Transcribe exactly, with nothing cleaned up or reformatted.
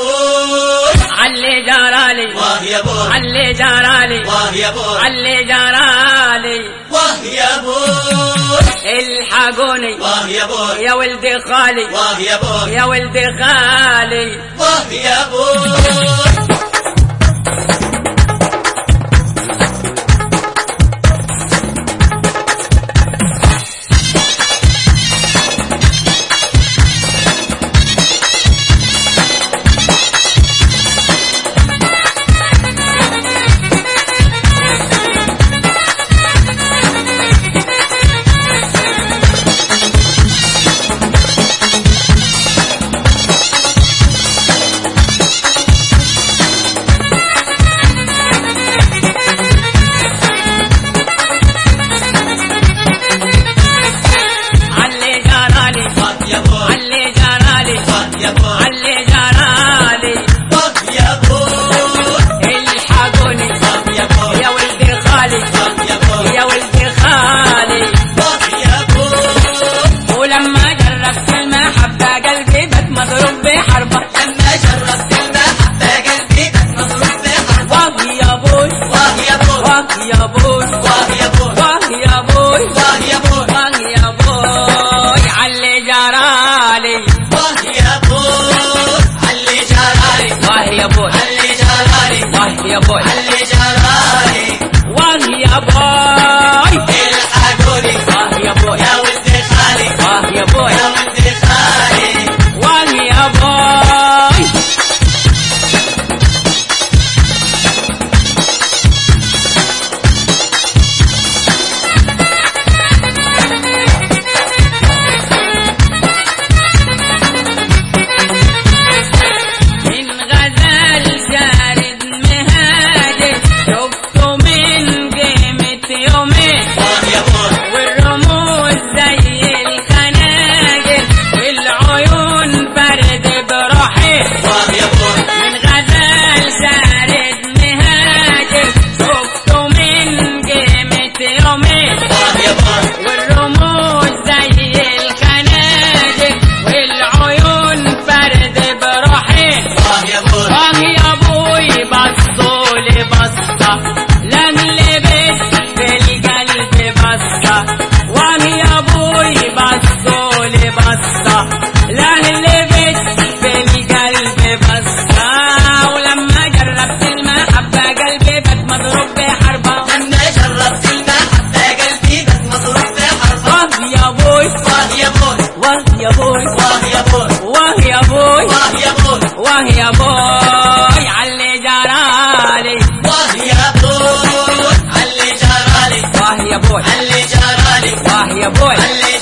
بوي علي جرالي واه يا بوي علي جرالي واه يا بوي علي جرالي واه يا بوي الحقوني واه يا بوي يا ولدي خالي واه يا بوي يا ولدي خالي واه يا بوي علي جرالي واه يا بوي الحقوني واه يا بوي يا ولدي خالي واه يا بوي يا ولدي خالي واه يا بوي ولما جربت المحبة قلبي بات مضروب بحربة لما جربت المحبة قلبي بات مضروب بحربة واه يا بوي واه يا بوي واه يا بوي واه يا بوي واه يا بوي واه يا بوي واه يا بوي علي جرالي واه يا بوي علي جرالي واه يا بوي علي جرالي واه يا بوي علي جرالي واه يا بوي الحقوني واه يا بوي يا ولدي خالي واه يا بوي يا ولدي خالي واه يا بوي واه يا بوي واه يا بوي واه يا بوي واه يا بوي واه يا بوي علي جرالي واه يا بوي علي جرالي واه يا بوي علي جرالي واه يا بوي علي